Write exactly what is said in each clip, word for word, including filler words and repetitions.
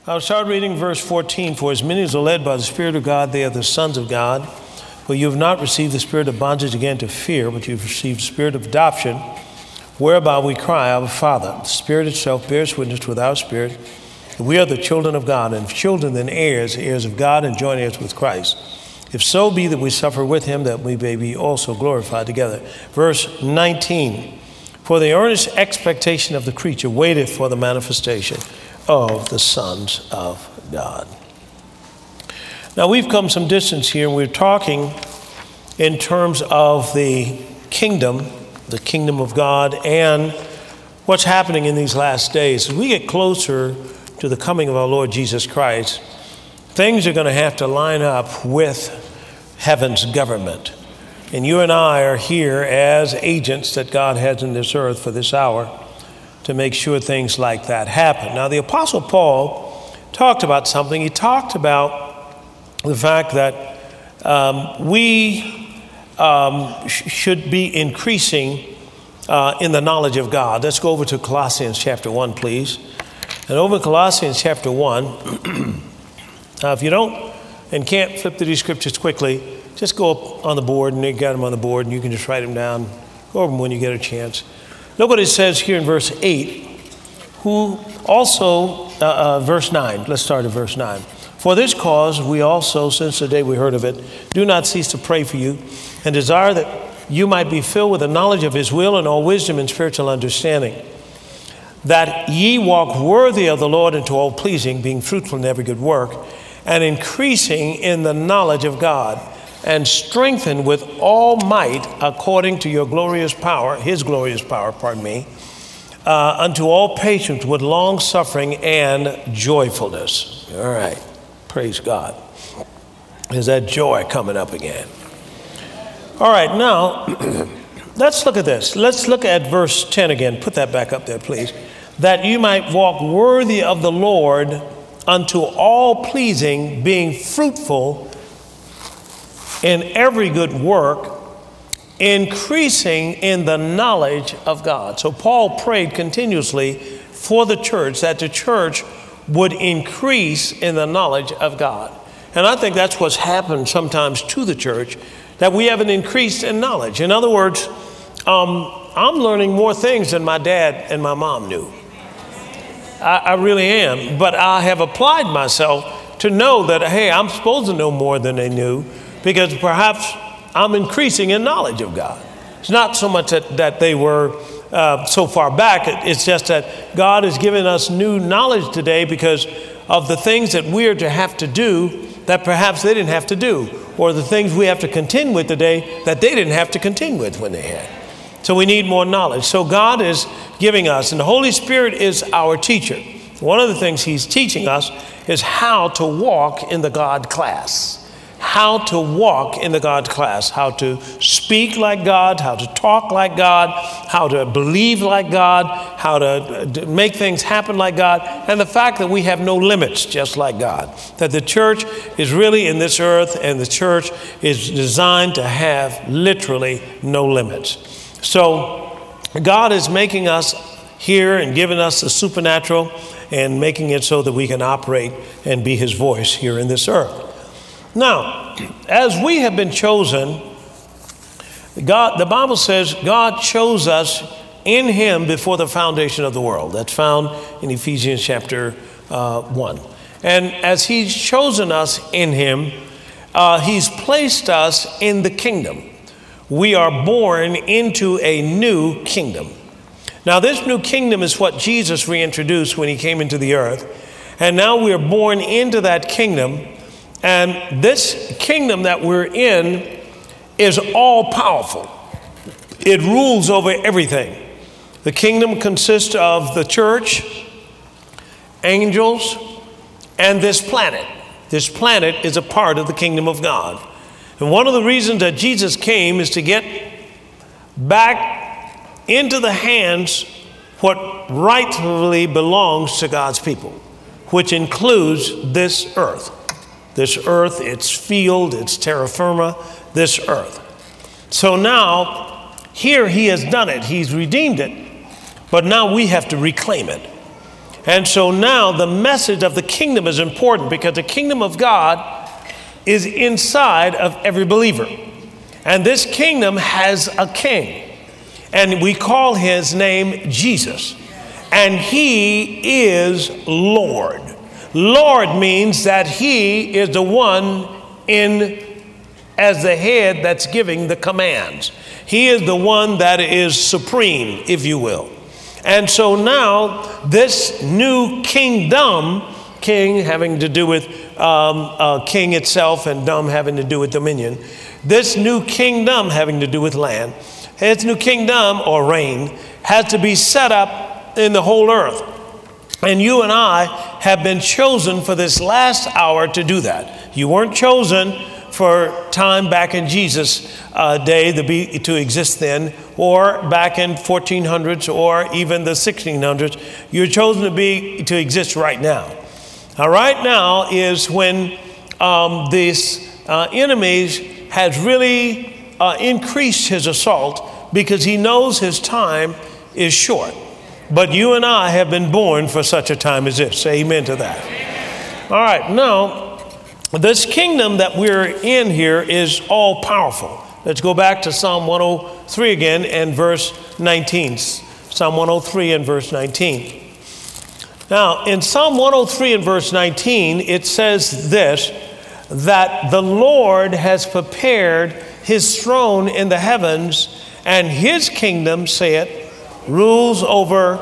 I'll start reading verse fourteen. For as many as are led by the Spirit of God, they are the sons of God. For you have not received the spirit of bondage again to fear, but you've received the spirit of adoption, whereby we cry, Abba, Father. The Spirit itself bears witness with our spirit that we are the children of God, and if children, then heirs, heirs of God, and joint heirs with Christ. If so be that we suffer with him, that we may be also glorified together. Verse nineteen. For the earnest expectation of the creature waiteth for the manifestation of the sons of God. Now, we've come some distance here, and we're talking in terms of the kingdom, the kingdom of God, and what's happening in these last days. As we get closer to the coming of our Lord Jesus Christ, things are going to have to line up with heaven's government. And you and I are here as agents that God has in this earth for this hour to make sure things like that happen. Now, the Apostle Paul talked about something. He talked about the fact that um, we um, sh- should be increasing uh, in the knowledge of God. Let's go over to Colossians chapter one, please. And over in Colossians chapter one, now if you don't and can't flip through these scriptures quickly, just go up on the board, and you got them on the board, and you can just write them down. Go over them when you get a chance. Look what it says here in verse eight, who also, uh, uh, verse nine, let's start at verse nine. For this cause we also, since the day we heard of it, do not cease to pray for you, and desire that you might be filled with the knowledge of his will and all wisdom and spiritual understanding, that ye walk worthy of the Lord unto all pleasing, being fruitful in every good work, and increasing in the knowledge of God, and strengthened with all might according to your glorious power, his glorious power, pardon me, uh, unto all patience with long suffering and joyfulness. All right, praise God. Is that joy coming up again? All right, now let's look at this. Let's look at verse ten again. Put that back up there, please. That you might walk worthy of the Lord unto all pleasing, being fruitful in every good work, increasing in the knowledge of God. So Paul prayed continuously for the church, that the church would increase in the knowledge of God. And I think that's what's happened sometimes to the church, that we haven't increased in knowledge. In other words, um, I'm learning more things than my dad and my mom knew. I, I really am. But I have applied myself to know that, hey, I'm supposed to know more than they knew, because perhaps I'm increasing in knowledge of God. It's not so much that, that they were uh, so far back. It's just that God is giving us new knowledge today because of the things that we're to have to do that perhaps they didn't have to do, or the things we have to contend with today that they didn't have to contend with when they had. So we need more knowledge. So God is giving us, and the Holy Spirit is our teacher. One of the things he's teaching us is how to walk in the God class. How to walk in the God class, how to speak like God, how to talk like God, how to believe like God, how to make things happen like God, and the fact that we have no limits just like God. That the church is really in this earth, and the church is designed to have literally no limits. So God is making us here and giving us the supernatural and making it so that we can operate and be his voice here in this earth. Now, as we have been chosen, God, the Bible says God chose us in him before the foundation of the world. That's found in Ephesians chapter uh, one. And as he's chosen us in him, uh, he's placed us in the kingdom. We are born into a new kingdom. Now, this new kingdom is what Jesus reintroduced when he came into the earth. And now we are born into that kingdom. And this kingdom that we're in is all powerful. It rules over everything. The kingdom consists of the church, angels, and this planet. This planet is a part of the kingdom of God. And one of the reasons that Jesus came is to get back into the hands what rightfully belongs to God's people, which includes this earth. This earth, its field, its terra firma, this earth. So now, here he has done it. He's redeemed it. But now we have to reclaim it. And so now the message of the kingdom is important because the kingdom of God is inside of every believer. And this kingdom has a king. And we call his name Jesus. And he is Lord. Lord means that he is the one in as the head that's giving the commands. He is the one that is supreme, if you will. And so now this new kingdom, king having to do with um, uh, king itself and dom having to do with dominion, this new kingdom having to do with land, its new kingdom or reign has to be set up in the whole earth. And you and I have been chosen for this last hour to do that. You weren't chosen for time back in Jesus' uh, day to be to exist then, or back in fourteen hundreds or even the sixteen hundreds. You're chosen to be to exist right now. Now, right now is when um, this uh, enemies has really uh, increased his assault because he knows his time is short. But you and I have been born for such a time as this. Say amen to that. All right, now, this kingdom that we're in here is all powerful. Let's go back to Psalm one oh three again and verse nineteen. Psalm one oh three and verse nineteen. Now, in Psalm one oh three and verse nineteen, it says this, that the Lord has prepared his throne in the heavens, and his kingdom, say it, rules over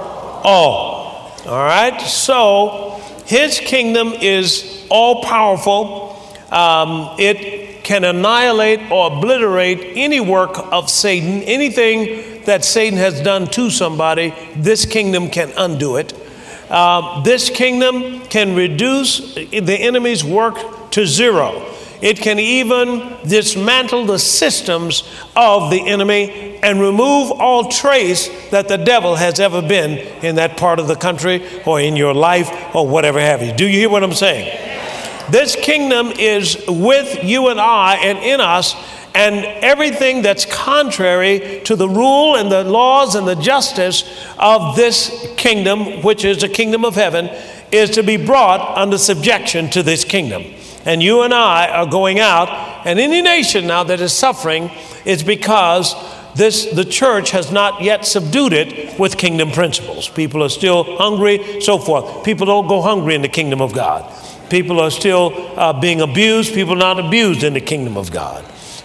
all. All right, so his kingdom is all powerful. Um, it can annihilate or obliterate any work of Satan. Anything that Satan has done to somebody, this kingdom can undo it. Uh, this kingdom can reduce the enemy's work to zero. It can even dismantle the systems of the enemy and remove all trace that the devil has ever been in that part of the country or in your life or whatever have you. Do you hear what I'm saying? This kingdom is with you and I and in us, and everything that's contrary to the rule and the laws and the justice of this kingdom, which is the kingdom of heaven, is to be brought under subjection to this kingdom. And you and I are going out, and any nation now that is suffering is because this the church has not yet subdued it with kingdom principles. People are still hungry, so forth. People don't go hungry in the kingdom of God. People are still uh, being abused. People are not abused in the kingdom of God.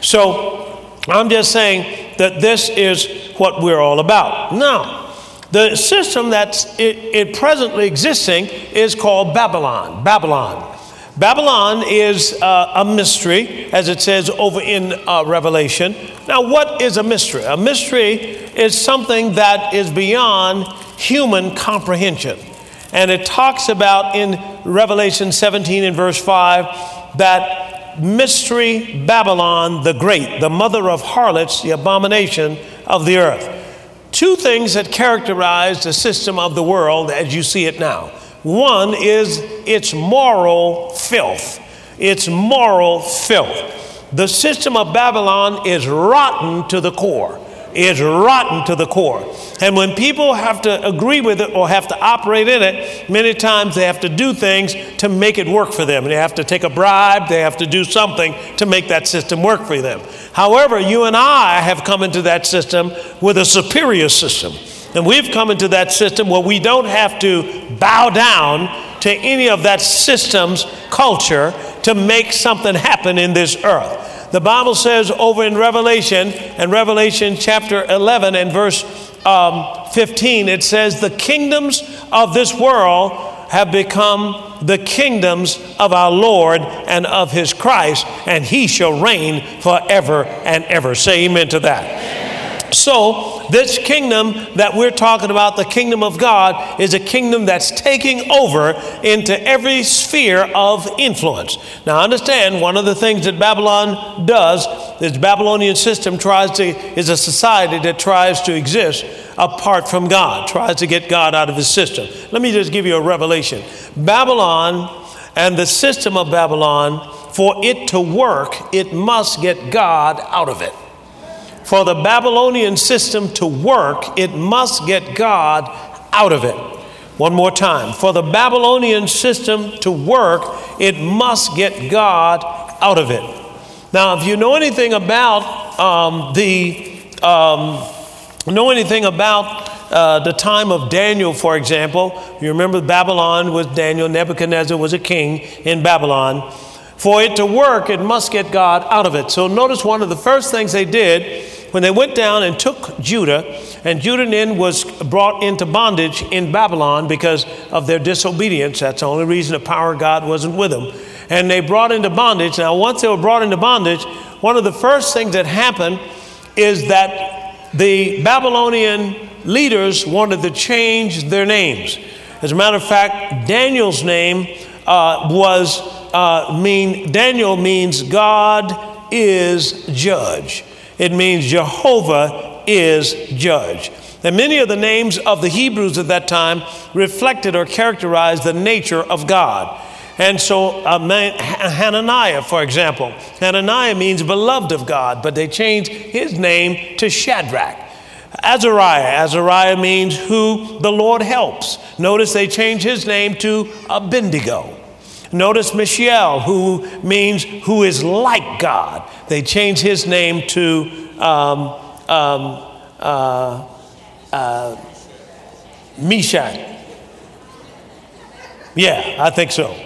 So I'm just saying that this is what we're all about. Now, the system that's it, it presently existing is called Babylon. Babylon. Babylon is uh, a mystery, as it says over in uh, Revelation. Now, what is a mystery? A mystery is something that is beyond human comprehension. And it talks about in Revelation seventeen and verse five that mystery Babylon the Great, the mother of harlots, the abomination of the earth. Two things that characterize the system of the world as you see it now. One is its moral filth. Its moral filth. The system of Babylon is rotten to the core. It's rotten to the core. And when people have to agree with it or have to operate in it, many times they have to do things to make it work for them. They have to take a bribe. They have to do something to make that system work for them. However, you and I have come into that system with a superior system. And we've come into that system where we don't have to bow down to any of that system's culture to make something happen in this earth. The Bible says over in Revelation, and Revelation chapter eleven and verse um, fifteen, it says, the kingdoms of this world have become the kingdoms of our Lord and of his Christ, and he shall reign forever and ever. Say amen to that. So this kingdom that we're talking about, the kingdom of God, is a kingdom that's taking over into every sphere of influence. Now understand, one of the things that Babylon does, this Babylonian system tries to, is a society that tries to exist apart from God, tries to get God out of his system. Let me just give you a revelation. Babylon and the system of Babylon, for it to work, it must get God out of it. For the Babylonian system to work, it must get God out of it. One more time. For the Babylonian system to work, it must get God out of it. Now, if you know anything about um, the um, know anything about uh, the time of Daniel, for example, you remember Babylon was Daniel, Nebuchadnezzar was a king in Babylon. For it to work, it must get God out of it. So notice one of the first things they did when they went down and took Judah, and Judah then was brought into bondage in Babylon because of their disobedience. That's the only reason the power of God wasn't with them. And they brought into bondage. Now, once they were brought into bondage, one of the first things that happened is that the Babylonian leaders wanted to change their names. As a matter of fact, Daniel's name uh, was uh, mean Daniel means God is judge. It means Jehovah is judge. And many of the names of the Hebrews at that time reflected or characterized the nature of God. And so uh, Hananiah, for example, Hananiah means beloved of God, but they changed his name to Shadrach. Azariah, Azariah means who the Lord helps. Notice they changed his name to Abednego. Notice Mishael, who means who is like God. They changed his name to um, um, uh, uh, Meshach. Yeah, I think so.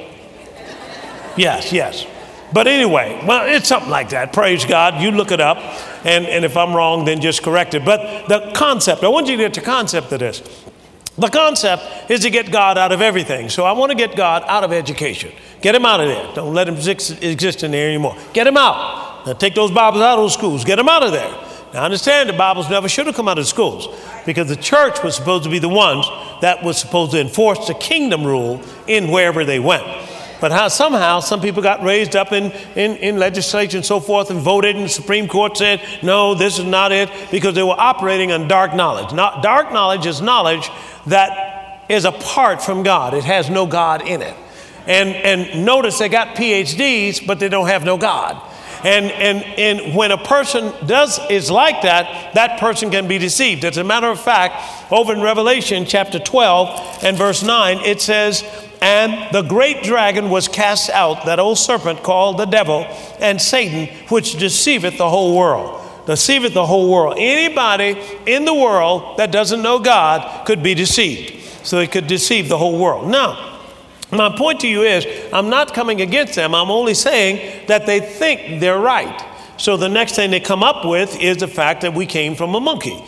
Yes, yes. But anyway, well, it's something like that. Praise God. You look it up. And, and if I'm wrong, then just correct it. But the concept, I want you to get the concept of this. The concept is to get God out of everything. So I want to get God out of education. Get him out of there. Don't let him exist in there anymore. Get him out. Now take those Bibles out of those schools. Get them out of there. Now understand the Bibles never should have come out of schools because the church was supposed to be the ones that was supposed to enforce the kingdom rule in wherever they went. But how somehow some people got raised up in, in, in legislature and so forth and voted, and the Supreme Court said, no, this is not it, because they were operating on dark knowledge. Not, dark knowledge is knowledge that is apart from God. It has no God in it. And, and notice they got P H Ds, but they don't have no God. And, and, and when a person does is like that, that person can be deceived. As a matter of fact, over in Revelation chapter twelve and verse nine, it says, and the great dragon was cast out, that old serpent called the devil and Satan, which deceiveth the whole world. Deceiveth the whole world. Anybody in the world that doesn't know God could be deceived. So it could deceive the whole world. Now, my point to you is, I'm not coming against them. I'm only saying that they think they're right. So the next thing they come up with is the fact that we came from a monkey.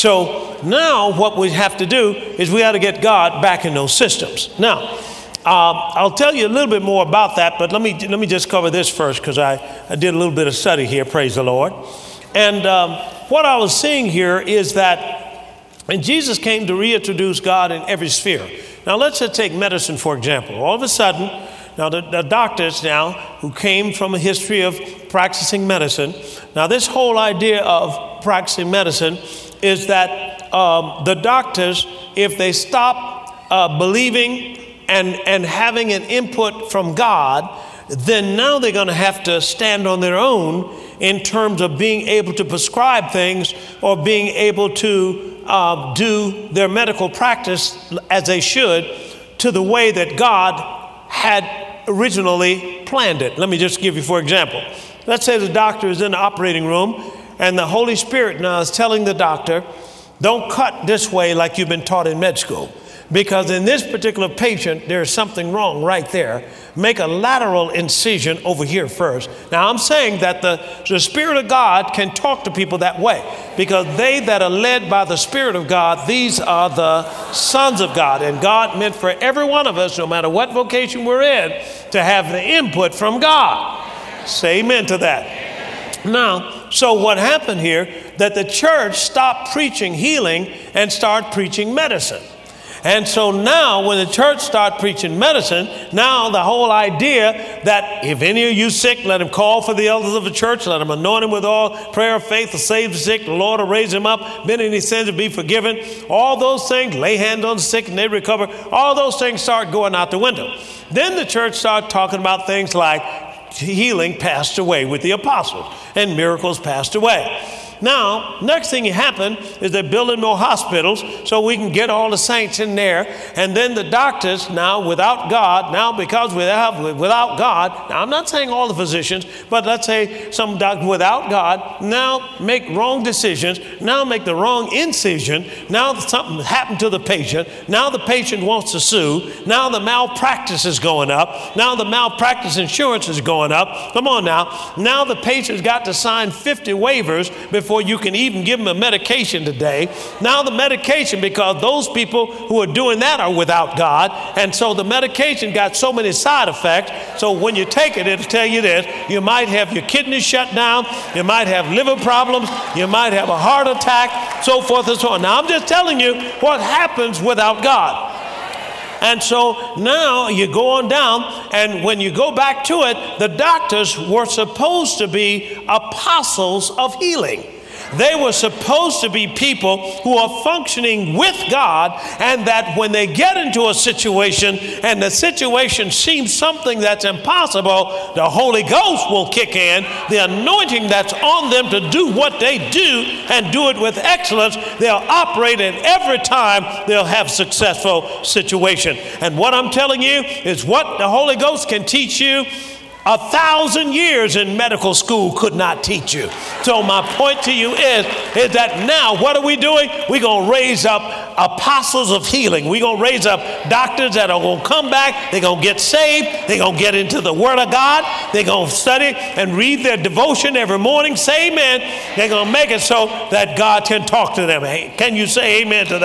So now what we have to do is we got to get God back in those systems. Now, uh, I'll tell you a little bit more about that, but let me let me just cover this first because I, I did a little bit of study here, praise the Lord. And um, what I was seeing here is that and Jesus came to reintroduce God in every sphere. Now, let's just take medicine, for example. All of a sudden, now the, the doctors now who came from a history of practicing medicine. Now, this whole idea of practicing medicine is that um, the doctors, if they stop uh, believing and, and having an input from God, then now they're going to have to stand on their own in terms of being able to prescribe things or being able to uh, do their medical practice as they should to the way that God had originally planned it. Let me just give you, for example, let's say the doctor is in the operating room and the Holy Spirit now is telling the doctor, don't cut this way like you've been taught in med school. Because in this particular patient, there's something wrong right there. Make a lateral incision over here first. Now, I'm saying that the, the Spirit of God can talk to people that way. Because they that are led by the Spirit of God, these are the sons of God. And God meant for every one of us, no matter what vocation we're in, to have the input from God. Say amen to that. Now, so what happened here, that the church stopped preaching healing and started preaching medicine. And so now when the church started preaching medicine, now the whole idea that if any of you sick, let him call for the elders of the church, let him anoint him with all prayer of faith to save the sick, the Lord will raise him up, been any sins to be forgiven. All those things, lay hands on the sick and they recover. All those things start going out the window. Then the church started talking about things like healing passed away with the apostles and miracles passed away. Now, next thing that happened is they're building more hospitals so we can get all the saints in there. And then the doctors, now without God, now because we have without God, now I'm not saying all the physicians, but let's say some doctors without God, now make wrong decisions, now make the wrong incision, now something happened to the patient, now the patient wants to sue, now the malpractice is going up, now the malpractice insurance is going up. Come on now. Now the patient's got to sign fifty waivers before you can even give them a medication today. Now the medication, because those people who are doing that are without God, and so the medication got so many side effects, so when you take it, it'll tell you this: you might have your kidneys shut down, you might have liver problems, you might have a heart attack, so forth and so on. Now I'm just telling you what happens without God. And so now you go on down, and when you go back to it, the doctors were supposed to be apostles of healing. They were supposed to be people who are functioning with God, and that when they get into a situation and the situation seems something that's impossible, the Holy Ghost will kick in, the anointing that's on them to do what they do and do it with excellence. They'll operate, and every time they'll have successful situation. And what I'm telling you is what the Holy Ghost can teach you, a thousand years in medical school could not teach you. So my point to you is, is that now what are we doing? We're going to raise up apostles of healing. We're going to raise up doctors that are going to come back. They're going to get saved. They're going to get into the Word of God. They're going to study and read their devotion every morning. Say amen. They're going to make it so that God can talk to them. Hey, can you say amen to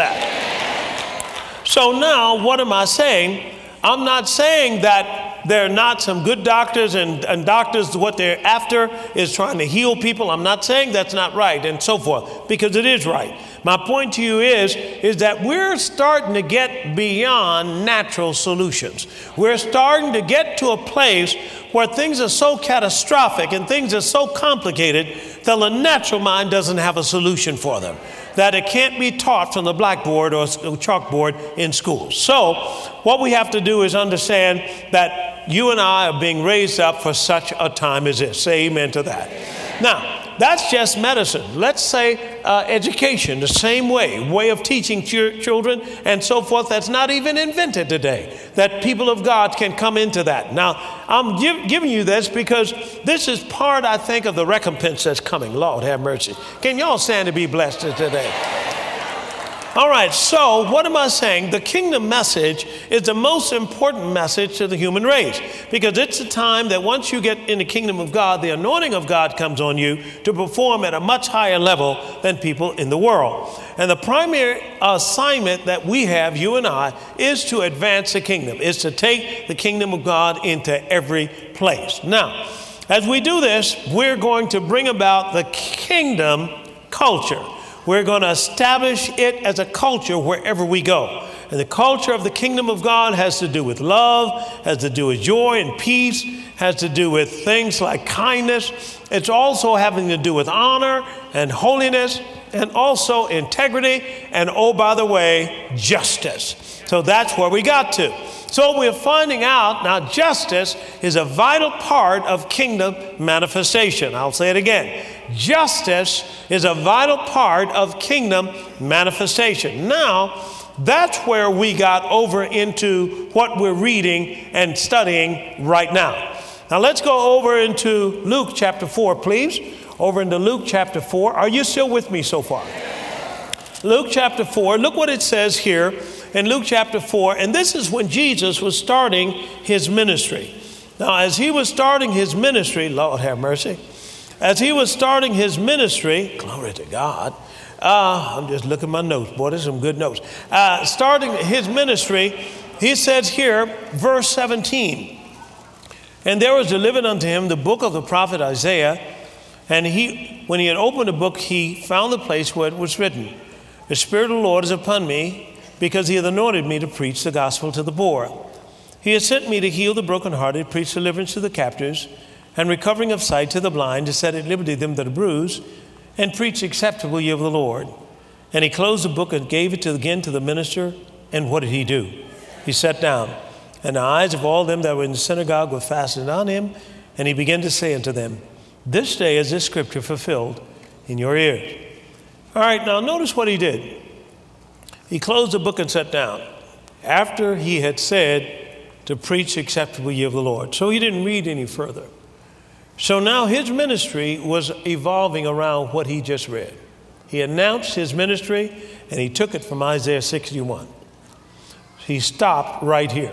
that? So now what am I saying? I'm not saying that there are not some good doctors, and, and doctors, what they're after is trying to heal people. I'm not saying that's not right and so forth, because it is right. My point to you is, is that we're starting to get beyond natural solutions. We're starting to get to a place where things are so catastrophic and things are so complicated that the natural mind doesn't have a solution for them, that it can't be taught from the blackboard or chalkboard in school. So what we have to do is understand that you and I are being raised up for such a time as this. Say amen to that. Now, that's just medicine. Let's say uh, education, the same way, way of teaching ch- children and so forth, that's not even invented today, that people of God can come into that. Now, I'm give, giving you this because this is part, I think, of the recompense that's coming. Lord have mercy. Can y'all stand to be blessed today? All right, so what am I saying? The kingdom message is the most important message to the human race, because it's a time that once you get in the kingdom of God, the anointing of God comes on you to perform at a much higher level than people in the world. And the primary assignment that we have, you and I, is to advance the kingdom, is to take the kingdom of God into every place. Now, as we do this, we're going to bring about the kingdom culture. We're going to establish it as a culture wherever we go. And the culture of the kingdom of God has to do with love, has to do with joy and peace, has to do with things like kindness. It's also having to do with honor and holiness, and also integrity, and oh, by the way, justice. So that's where we got to. So we're finding out now justice is a vital part of kingdom manifestation. I'll say it again. Justice is a vital part of kingdom manifestation. Now, that's where we got over into what we're reading and studying right now. Now, let's go over into Luke chapter four, please. Over into Luke chapter four. Are you still with me so far? Luke chapter four. Look what it says here in Luke chapter four. And this is when Jesus was starting his ministry. Now, as he was starting his ministry, Lord have mercy. As he was starting his ministry, glory to God. Uh, I'm just looking at my notes. Boy, there's some good notes. Uh, starting his ministry, he says here, verse seventeen. And there was delivered unto him the book of the prophet Isaiah. And he, when he had opened the book, he found the place where it was written, the Spirit of the Lord is upon me, because he hath anointed me to preach the gospel to the poor. He has sent me to heal the brokenhearted, preach deliverance to the captives, and recovering of sight to the blind, to set at liberty them that are bruised, and preach acceptable year of the Lord. And he closed the book and gave it to, again to the minister. And what did he do? He sat down, and the eyes of all them that were in the synagogue were fastened on him. And he began to say unto them, this day is this scripture fulfilled in your ears. All right, now notice what he did. He closed the book and sat down after he had said to preach the acceptable year of the Lord. So he didn't read any further. So now his ministry was evolving around what he just read. He announced his ministry and he took it from Isaiah sixty-one. He stopped right here.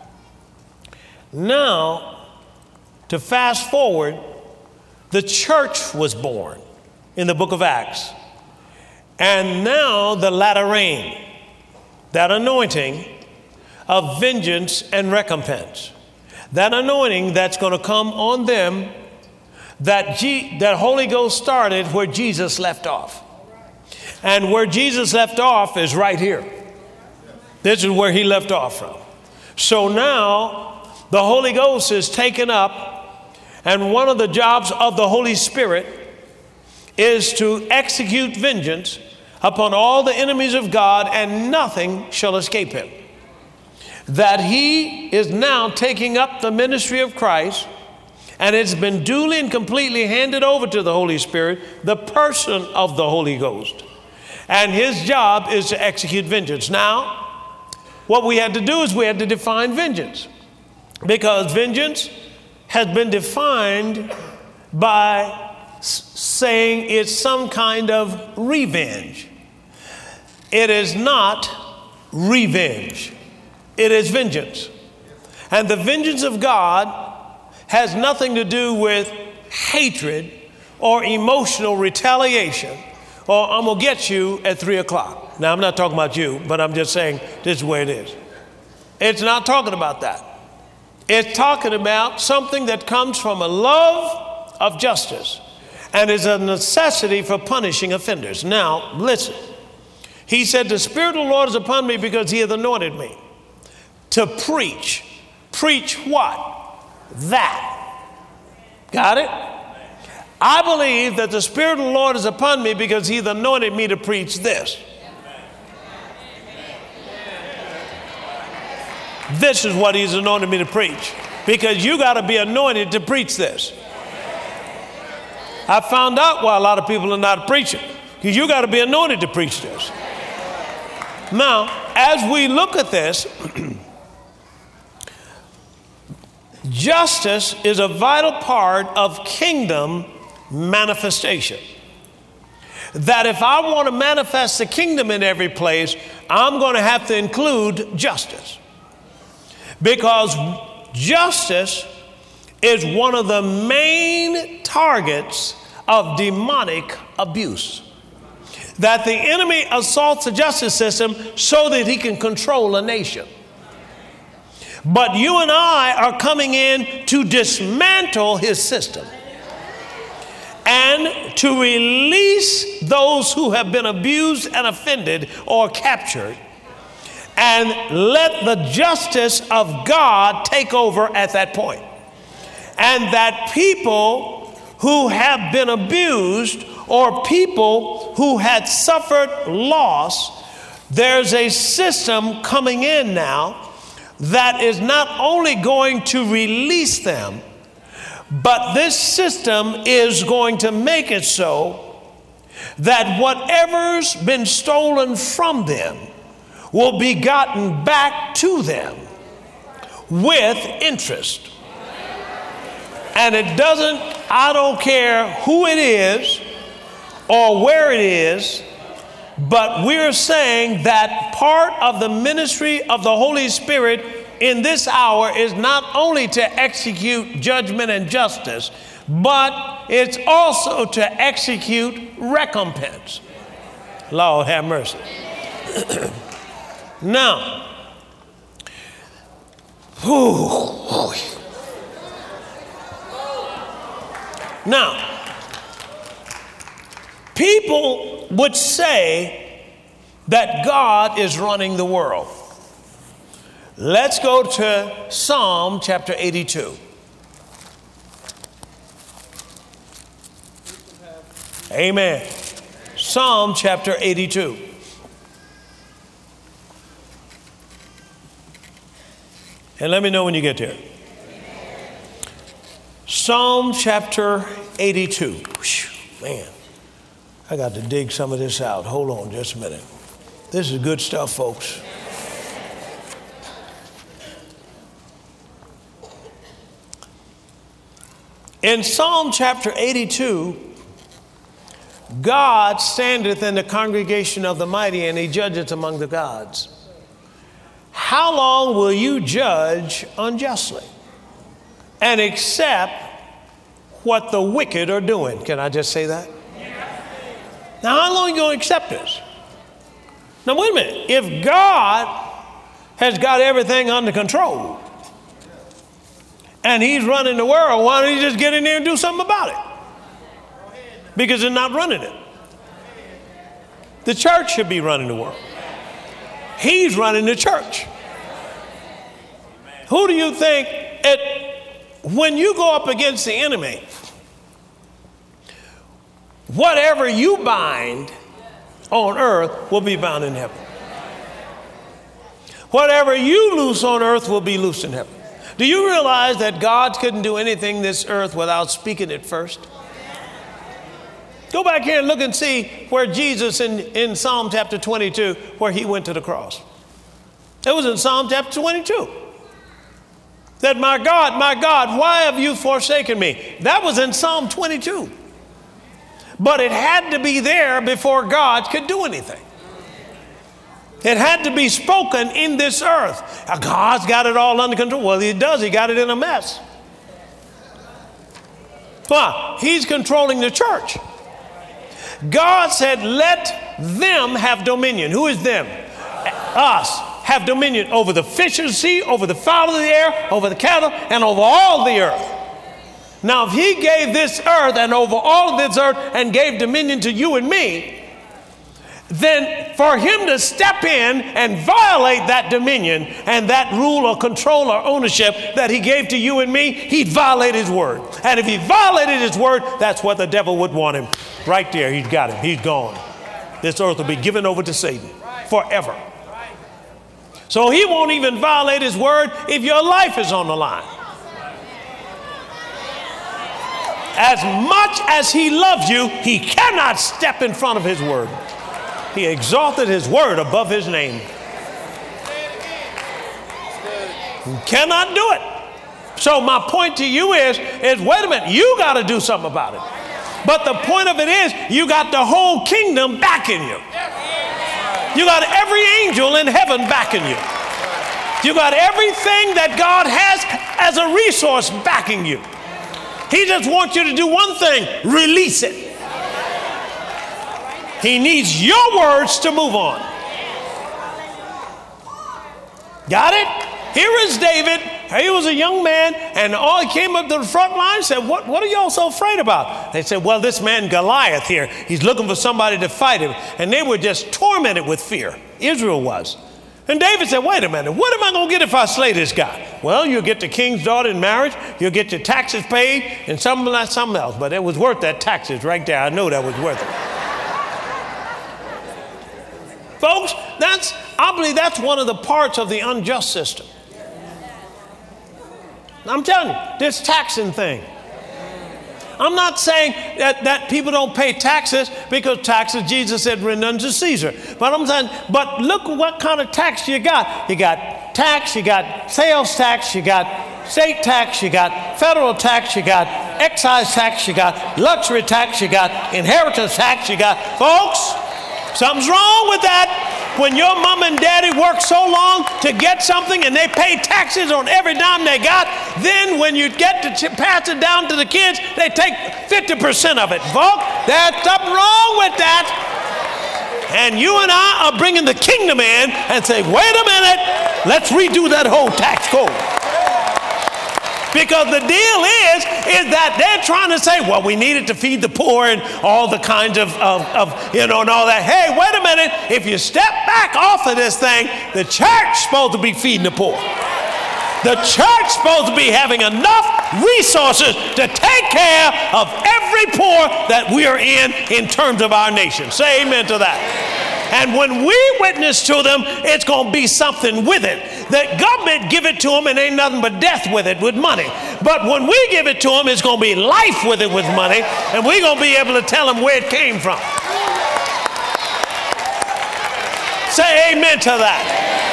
Now, to fast forward, the church was born in the book of Acts. And now the latter rain, that anointing of vengeance and recompense, that anointing that's going to come on them, that, G- that Holy Ghost started where Jesus left off. And where Jesus left off is right here. This is where he left off from. So now the Holy Ghost is taken up, and one of the jobs of the Holy Spirit is to execute vengeance upon all the enemies of God, and nothing shall escape him. That he is now taking up the ministry of Christ, and it's been duly and completely handed over to the Holy Spirit, the person of the Holy Ghost. And his job is to execute vengeance. Now, what we had to do is we had to define vengeance, because vengeance has been defined by saying it's some kind of revenge. It is not revenge. It is vengeance. And the vengeance of God has nothing to do with hatred or emotional retaliation, or I'm going to get you at three o'clock. Now, I'm not talking about you, but I'm just saying this is where it is. It's not talking about that. It's talking about something that comes from a love of justice and is a necessity for punishing offenders. Now, listen. He said, the Spirit of the Lord is upon me because he hath anointed me to preach. Preach what? That. Got it? I believe that the Spirit of the Lord is upon me because he hath anointed me to preach this. This is what he's anointed me to preach, because you got to be anointed to preach this. I found out why a lot of people are not preaching, because you got to be anointed to preach this. Now, as we look at this, justice is a vital part of kingdom manifestation. That if I want to manifest the kingdom in every place, I'm going to have to include justice. Because justice is one of the main targets of demonic abuse. That the enemy assaults the justice system so that he can control a nation. But you and I are coming in to dismantle his system and to release those who have been abused and offended or captured, and let the justice of God take over at that point. And that people who have been abused or people who had suffered loss, there's a system coming in now that is not only going to release them, but this system is going to make it so that whatever's been stolen from them will be gotten back to them with interest. And it doesn't, I don't care who it is or where it is, but we're saying that part of the ministry of the Holy Spirit in this hour is not only to execute judgment and justice, but it's also to execute recompense. Lord have mercy. Now, whew, now, people would say that God is running the world. Let's go to Psalm chapter eighty-two. Amen. Psalm chapter eighty-two. And let me know when you get there. Psalm chapter eighty-two. Whew, man. I got to dig some of this out. Hold on just a minute. This is good stuff, folks. In Psalm chapter eighty-two, God standeth in the congregation of the mighty, and he judgeth among the gods. How long will you judge unjustly and accept what the wicked are doing? Can I just say that? Now, how long are you going to accept this? Now, wait a minute. If God has got everything under control and he's running the world, why don't he just get in there and do something about it? Because they're not running it. The church should be running the world. He's running the church. Who do you think, it, when you go up against the enemy, whatever you bind on earth will be bound in heaven. Whatever you loose on earth will be loosed in heaven. Do you realize that God couldn't do anything this earth without speaking it first? Go back here and look and see where Jesus in, in Psalm chapter twenty-two, where he went to the cross. It was in Psalm chapter twenty-two. That my God, my God, why have you forsaken me? That was in Psalm twenty-two. But it had to be there before God could do anything. It had to be spoken in this earth. Now, God's got it all under control. Well, he does. He got it in a mess. Why? He's controlling the church. God said, let them have dominion. Who is them? Us. Have dominion over the fish of the sea, over the fowl of the air, over the cattle, and over all the earth. Now, if he gave this earth and over all of this earth and gave dominion to you and me, then for him to step in and violate that dominion and that rule or control or ownership that he gave to you and me, he'd violate his word. And if he violated his word, that's what the devil would want him. Right there, he's got him. He's gone. This earth will be given over to Satan forever. So he won't even violate his word if your life is on the line. As much as he loves you, he cannot step in front of his word. He exalted his word above his name. He cannot do it. So my point to you is, is wait a minute, you got to do something about it. But the point of it is, you got the whole kingdom backing you. You got every angel in heaven backing you. You got everything that God has as a resource backing you. He just wants you to do one thing, release it. He needs your words to move on. Got it? Here is David. He was a young man, and all he came up to the front line and said, what, what are y'all so afraid about? They said, well, this man Goliath here, he's looking for somebody to fight him. And they were just tormented with fear. Israel was. And David said, wait a minute, what am I going to get if I slay this guy? Well, you'll get the king's daughter in marriage, you'll get your taxes paid, and something like something else. But it was worth that taxes right there. I know that was worth it. Folks, that's, I believe that's one of the parts of the unjust system. I'm telling you, this taxing thing. I'm not saying that, that people don't pay taxes because taxes, Jesus said, render unto Caesar. But I'm saying, but look what kind of tax you got. You got tax, you got sales tax, you got state tax, you got federal tax, you got excise tax, you got luxury tax, you got inheritance tax, you got, folks, something's wrong with that. When your mom and daddy work so long to get something and they pay taxes on every dime they got, then when you get to pass it down to the kids, they take fifty percent of it. Folks, there's something wrong with that. And you and I are bringing the kingdom in and say, wait a minute, let's redo that whole tax code. Because the deal is, is that they're trying to say, well, we need it to feed the poor and all the kinds of, of, of, you know, and all that. Hey, wait a minute. If you step back off of this thing, the church is supposed to be feeding the poor. The church is supposed to be having enough resources to take care of every poor that we are in in terms of our nation. Say amen to that. And when we witness to them, it's going to be something with it. The government give it to them and ain't nothing but death with it, with money. But when we give it to them, it's going to be life with it, with money. And we're going to be able to tell them where it came from. say amen to that.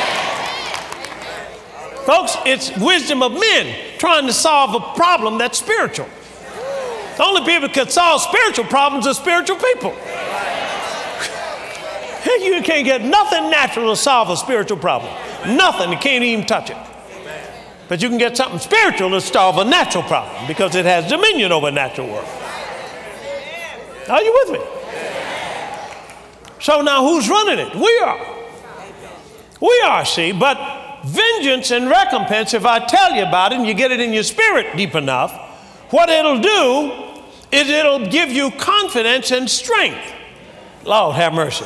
Folks, it's wisdom of men trying to solve a problem that's spiritual. The only people that can solve spiritual problems are spiritual people. You can't get nothing natural to solve a spiritual problem. Nothing. You can't even touch it. But you can get something spiritual to solve a natural problem because it has dominion over natural world. Are you with me? So now who's running it? We are. We are, see. But vengeance and recompense, if I tell you about it and you get it in your spirit deep enough, what it'll do is it'll give you confidence and strength. Lord, have mercy.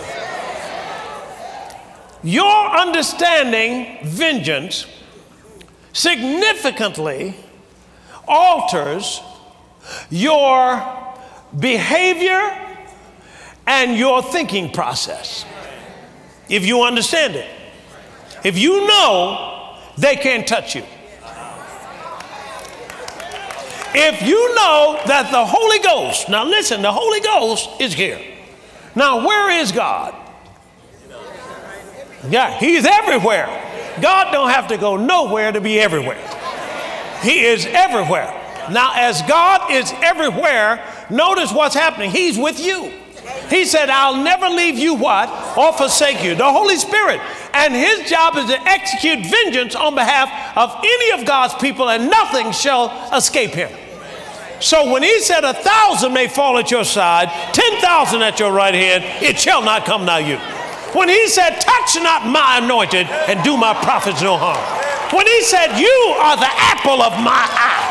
Your understanding vengeance significantly alters your behavior and your thinking process. If you understand it. If you know they can't touch you. If you know that the Holy Ghost, now listen, the Holy Ghost is here. Now, where is God? Yeah, he's everywhere. God don't have to go nowhere to be everywhere. He is everywhere. Now, as God is everywhere, notice what's happening. He's with you. He said, I'll never leave you what? Or forsake you. The Holy Spirit. And his job is to execute vengeance on behalf of any of God's people, and nothing shall escape him. So when he said a thousand may fall at your side, ten thousand at your right hand, it shall not come nigh you. When he said, touch not my anointed and do my prophets no harm. When he said, you are the apple of my eye.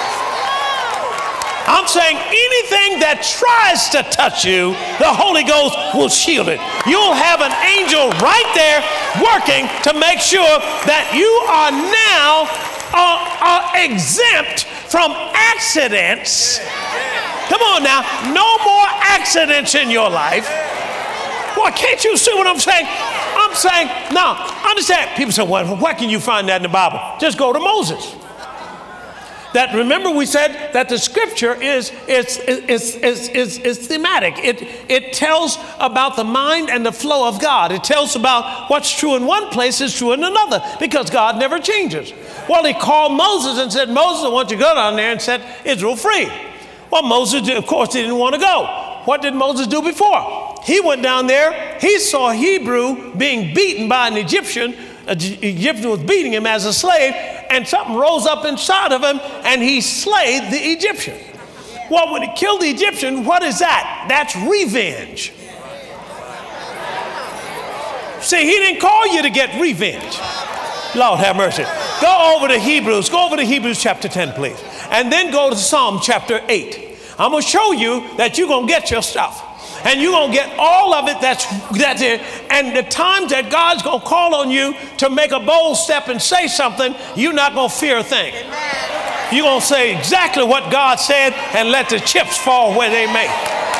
I'm saying anything that tries to touch you, the Holy Ghost will shield it. You'll have an angel right there working to make sure that you are now uh, uh, exempt from accidents. Come on now, no more accidents in your life. Boy, can't you see what I'm saying? I'm saying, now, understand. People say, well, where can you find that in the Bible? Just go to Moses. That, remember we said that the scripture is, is, is, is, is, is thematic. It, it tells about the mind and the flow of God. It tells about what's true in one place is true in another, because God never changes. Well, he called Moses and said, Moses, I want you to go down there and set Israel free. Well, Moses, of course, he didn't want to go. What did Moses do before? He went down there. He saw a Hebrew being beaten by an Egyptian. An Egyptian was beating him as a slave, and something rose up inside of him, and he slayed the Egyptian. Well, when he killed the Egyptian, what is that? That's revenge. See, he didn't call you to get revenge. Lord have mercy. Go over to Hebrews. Go over to Hebrews chapter ten, please. And then go to Psalm chapter eight. I'm going to show you that you're going to get your stuff. And you're going to get all of it that's, that's it. And the times that God's going to call on you to make a bold step and say something, you're not going to fear a thing. You're going to say exactly what God said and let the chips fall where they may.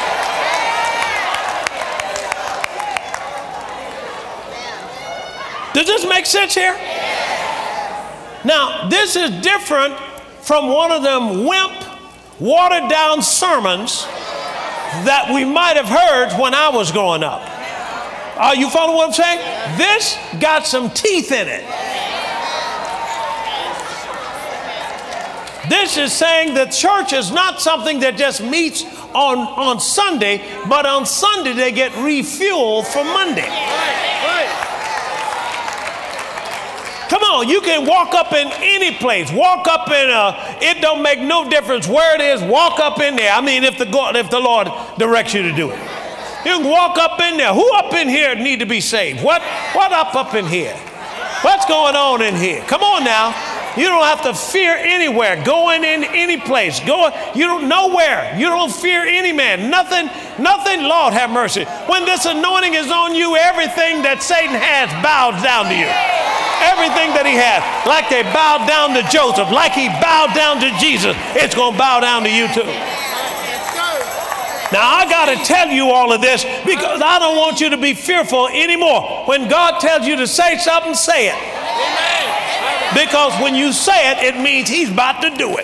Does this make sense here? Now, this is different from one of them wimp, watered down sermons that we might have heard when I was growing up. Are you following what I'm saying? This got some teeth in it. This is saying that church is not something that just meets on, on Sunday, but on Sunday they get refueled for Monday. Come on, you can walk up in any place. Walk up in a, it don't make no difference where it is. Walk up in there. I mean, if the God, if the Lord directs you to do it. You can walk up in there. Who up in here need to be saved? What, what up up in here? What's going on in here? Come on now. You don't have to fear anywhere. Going in any place. Go, you don't nowhere. You don't fear any man. Nothing, nothing, Lord have mercy. When this anointing is on you, everything that Satan has bows down to you. Everything that he has, like they bowed down to Joseph, like he bowed down to Jesus, it's going to bow down to you too. Now, I got to tell you all of this because I don't want you to be fearful anymore. When God tells you to say something, say it. Because when you say it, it means he's about to do it.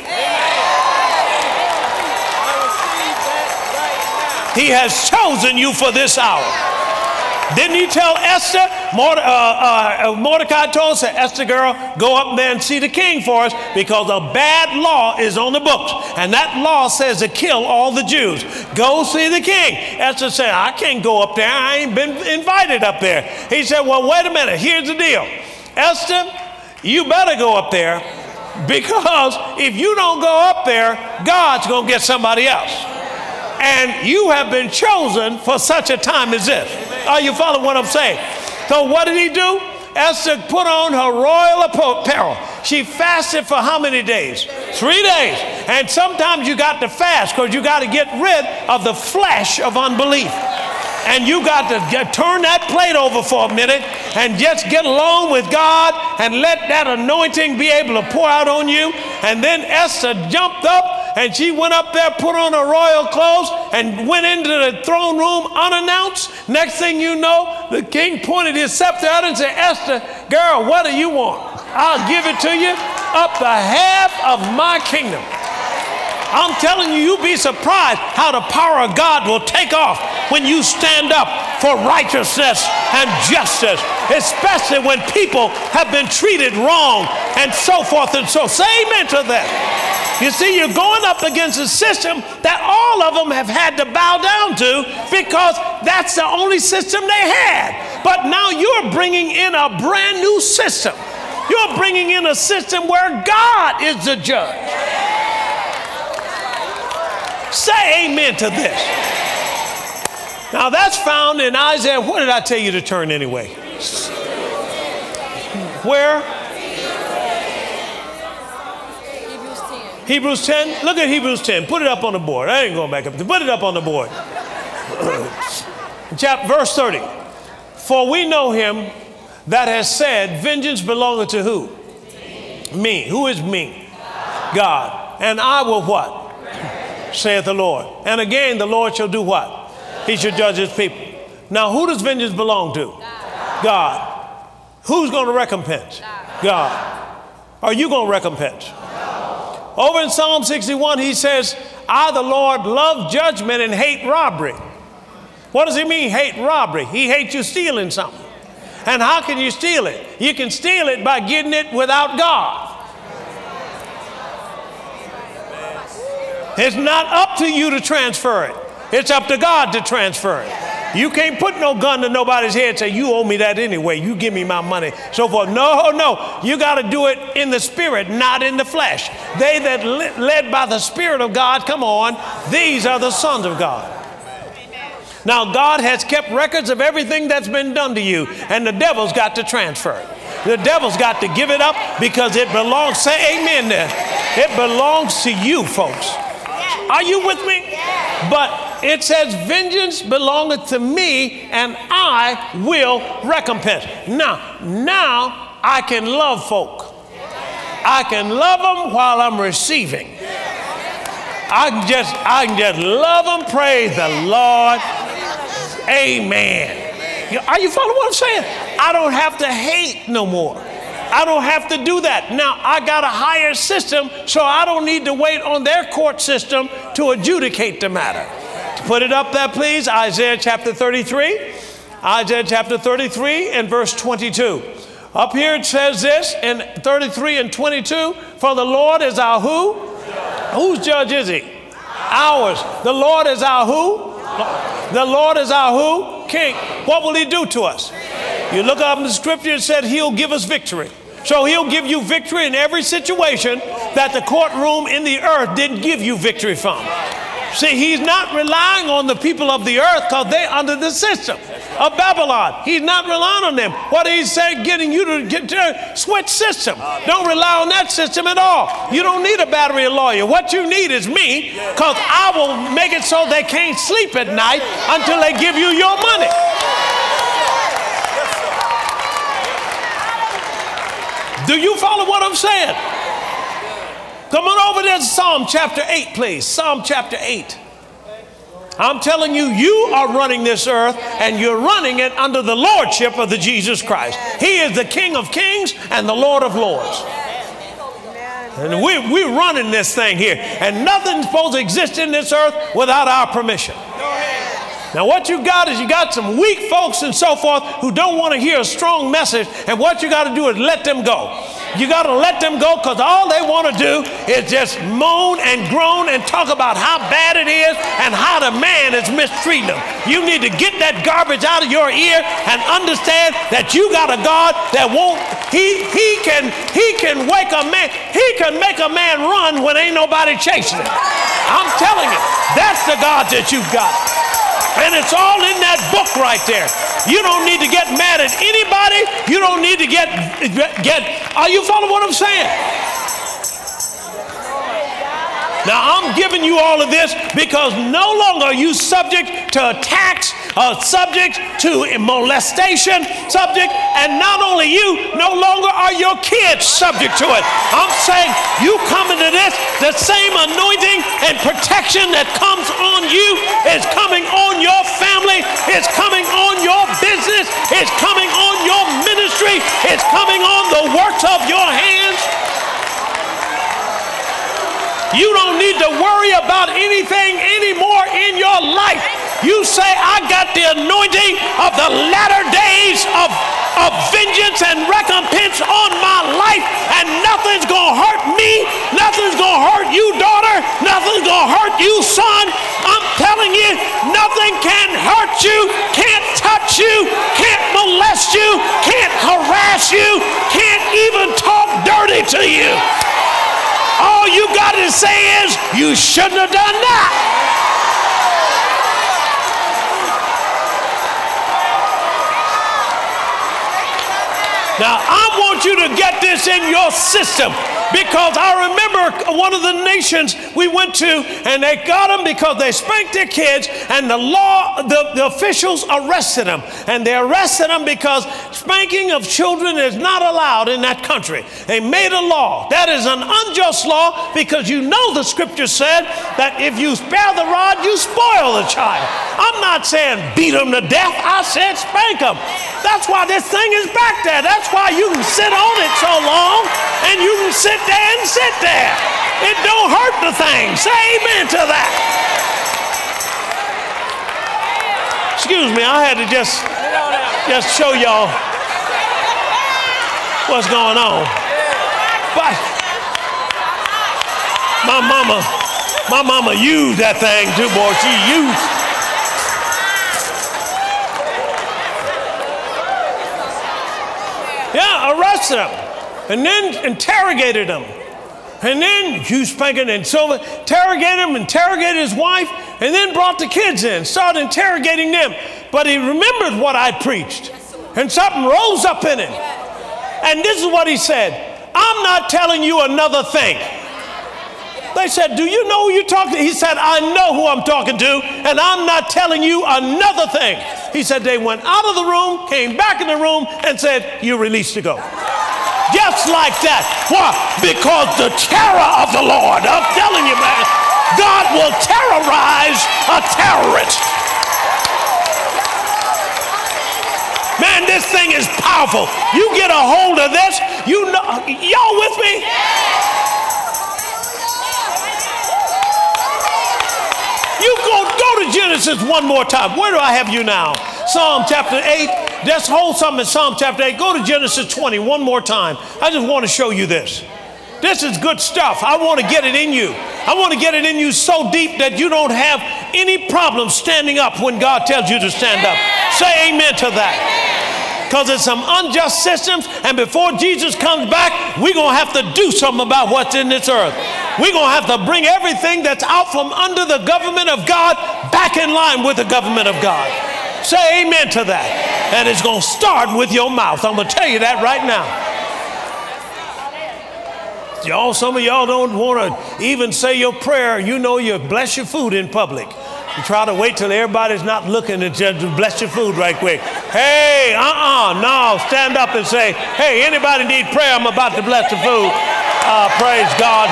He has chosen you for this hour. Didn't he tell Esther? Morde- uh, uh, Mordecai told her, Esther, girl, go up there and see the king for us because a bad law is on the books. And that law says to kill all the Jews. Go see the king. Esther said, I can't go up there. I ain't been invited up there. He said, well, wait a minute. Here's the deal. Esther, you better go up there because if you don't go up there, God's going to get somebody else. And you have been chosen for such a time as this. Are you following what I'm saying? So what did he do? Esther put on her royal apparel. She fasted for how many days? Three days. And sometimes you got to fast because you got to get rid of the flesh of unbelief. And you got to get, turn that plate over for a minute and just get along with God and let that anointing be able to pour out on you. And then Esther jumped up and she went up there, put on her royal clothes and went into the throne room unannounced. Next thing you know, the king pointed his scepter out and said, Esther, girl, what do you want? I'll give it to you, up the half of my kingdom. I'm telling you, you'll be surprised how the power of God will take off when you stand up for righteousness and justice, especially when people have been treated wrong and so forth and so. Say amen to that. You see, you're going up against a system that all of them have had to bow down to because that's the only system they had. But now you're bringing in a brand new system. You're bringing in a system where God is the judge. Say amen to this. Now that's found in Isaiah. What did I tell you to turn anyway? Where? Hebrews ten. Look at Hebrews ten. Put it up on the board. I ain't going back up. Put it up on the board. Chapter verse thirty. For we know him that has said, vengeance belongeth to who? Me. Who is me? God. And I will what? Saith the Lord. And again, the Lord shall do what? He shall judge his people. Now, who does vengeance belong to? God. Who's going to recompense? God. Are you going to recompense? Over in Psalm sixty-one, he says, I, the Lord, love judgment and hate robbery. What does he mean, hate robbery? He hates you stealing something. And how can you steal it? You can steal it by getting it without God. It's not up to you to transfer it. It's up to God to transfer it. You can't put no gun to nobody's head and say, you owe me that anyway. You give me my money, so forth. No, no. You got to do it in the spirit, not in the flesh. They that led by the Spirit of God, come on, these are the sons of God. Now, God has kept records of everything that's been done to you, and the devil's got to transfer it. The devil's got to give it up because it belongs, say amen there. It belongs to you, folks. Are you with me? But it says, vengeance belongeth to me, and I will recompense. Now, now I can love folk. I can love them while I'm receiving. I can just, I can just love them. Praise the Lord. Amen. Are you following what I'm saying? I don't have to hate no more. I don't have to do that. Now, I got a higher system, so I don't need to wait on their court system to adjudicate the matter. Put it up there, please. Isaiah chapter thirty-three. Isaiah chapter thirty-three and verse twenty-two. Up here it says this in thirty-three and twenty-two. For the Lord is our who? Whose judge is he? Ours. The Lord is our who? The Lord is our who? King. What will he do to us? You look up in the scripture, it said he'll give us victory. So he'll give you victory in every situation that the courtroom in the earth didn't give you victory from. See, he's not relying on the people of the earth because they're under the system of Babylon. He's not relying on them. What he's saying, getting you to get to switch system. Don't rely on that system at all. You don't need a battery lawyer. What you need is me, because I will make it so they can't sleep at night until they give you your money. Do you follow what I'm saying? Come on over there to Psalm chapter eight, please. Psalm chapter eight. I'm telling you, you are running this earth, and you're running it under the lordship of the Jesus Christ. He is the King of kings and the Lord of lords. And we, we're running this thing here. And nothing's supposed to exist in this earth without our permission. Now what you got is you got some weak folks and so forth who don't want to hear a strong message, and what you got to do is let them go. You got to let them go, because all they want to do is just moan and groan and talk about how bad it is and how the man is mistreating them. You need to get that garbage out of your ear and understand that you got a God that won't, he, he can, he can wake a man, he can make a man run when ain't nobody chasing him. I'm telling you, that's the God that you've got. And it's all in that book right there. You don't need to get mad at anybody. You don't need to get, get, are you following what I'm saying? Now, I'm giving you all of this because no longer are you subject to attacks, uh, subject to molestation, subject, and not only you, no longer are your kids subject to it. I'm saying you come into this, the same anointing and protection that comes on you is coming on your family, it's coming on your business, it's coming on your ministry, it's coming on the works of your hands. You don't need to worry about anything anymore in your life. You say, I got the anointing of the latter days of, of vengeance and recompense on my life, and nothing's going to hurt me. Nothing's going to hurt you, daughter. Nothing's going to hurt you, son. I'm telling you, nothing can hurt you, can't touch you, can't molest you, can't harass you, can't even talk dirty to you. All you got to say is, you shouldn't have done that. Now, I want you to get this in your system, because I remember one of the nations we went to, and they got them because they spanked their kids, and the law, the, the officials arrested them. And they arrested them because spanking of children is not allowed in that country. They made a law. That is an unjust law, because you know the scripture said that if you spare the rod, you spoil the child. I'm not saying beat them to death. I said spank them. That's why this thing is back there. That's why you can sit on it so long, and you can sit there and sit there. It don't hurt the thing. Say amen to that. Excuse me, I had to just, just show y'all what's going on. But my mama, my mama used that thing too, boy. She used. Yeah, arrested him, and then interrogated him, and then you spanking and so interrogated him, interrogated his wife, and then brought the kids in, started interrogating them. But he remembered what I preached, and something rose up in him. And this is what he said: I'm not telling you another thing. They said, do you know who you're talking to? He said, I know who I'm talking to, and I'm not telling you another thing. He said, they went out of the room, came back in the room, and said, you're released to go. Just like that. Why? Because the terror of the Lord, I'm telling you, man, God will terrorize a terrorist. Man, this thing is powerful. You get a hold of this, you know, y'all with me? You go, go to Genesis one more time. Where do I have you now? Psalm chapter eight. Let's hold something in Psalm chapter eight. Go to Genesis twenty one more time. I just want to show you this. This is good stuff. I want to get it in you. I want to get it in you so deep that you don't have any problem standing up when God tells you to stand up. Say amen to that. Because it's some unjust systems, and before Jesus comes back, we're going to have to do something about what's in this earth. We're going to have to bring everything that's out from under the government of God back in line with the government of God. Say amen to that. And it's going to start with your mouth. I'm going to tell you that right now. Y'all, some of y'all don't want to even say your prayer. You know you bless your food in public. You try to wait till everybody's not looking and just bless your food right quick. Hey, uh-uh, no, stand up and say, hey, anybody need prayer? I'm about to bless the food. Uh, praise God.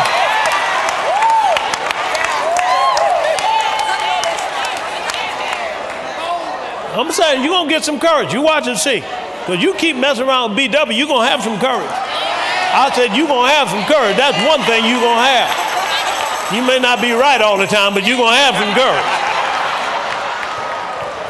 I'm saying you're going to get some courage. You watch and see. Because you keep messing around with B W, you're going to have some courage. I said you're going to have some courage. That's one thing you're going to have. You may not be right all the time, but you're going to have some courage.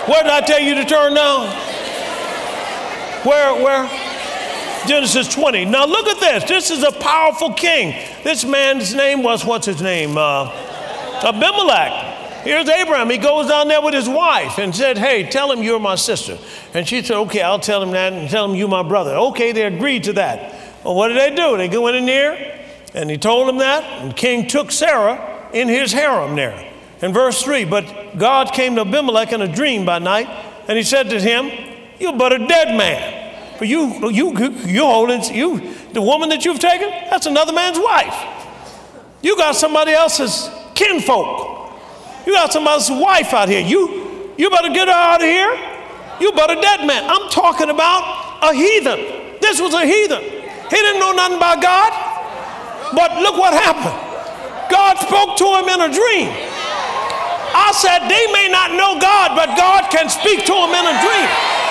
Where did I tell you to turn now? Where, where? Genesis twenty. Now look at this. This is a powerful king. This man's name was, what's his name? Uh, Abimelech. Here's Abraham. He goes down there with his wife and said, hey, tell him you're my sister. And she said, okay, I'll tell him that and tell him you're my brother. Okay, they agreed to that. Well, what did they do? They went in there and he told him that. And the king took Sarah in his harem there. In verse three, but God came to Abimelech in a dream by night. And he said to him, you're but a dead man. For you, you, you holding, you, the woman that you've taken, that's another man's wife. You got somebody else's kinfolk. You got somebody else's wife out here. You, you better get her out of here. You but a dead man. I'm talking about a heathen. This was a heathen. He didn't know nothing about God. But look what happened. God spoke to him in a dream. I said, they may not know God, but God can speak to them in a dream.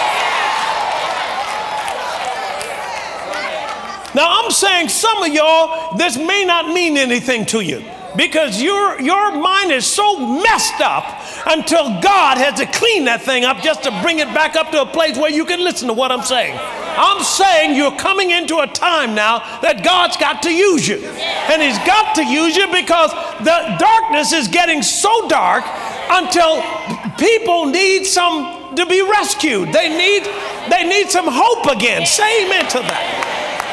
Now, I'm saying some of y'all, this may not mean anything to you because your, your mind is so messed up until God has to clean that thing up just to bring it back up to a place where you can listen to what I'm saying. I'm saying you're coming into a time now that God's got to use you. And he's got to use you because the darkness is getting so dark until people need some to be rescued. They need, they need some hope again. Say amen to that.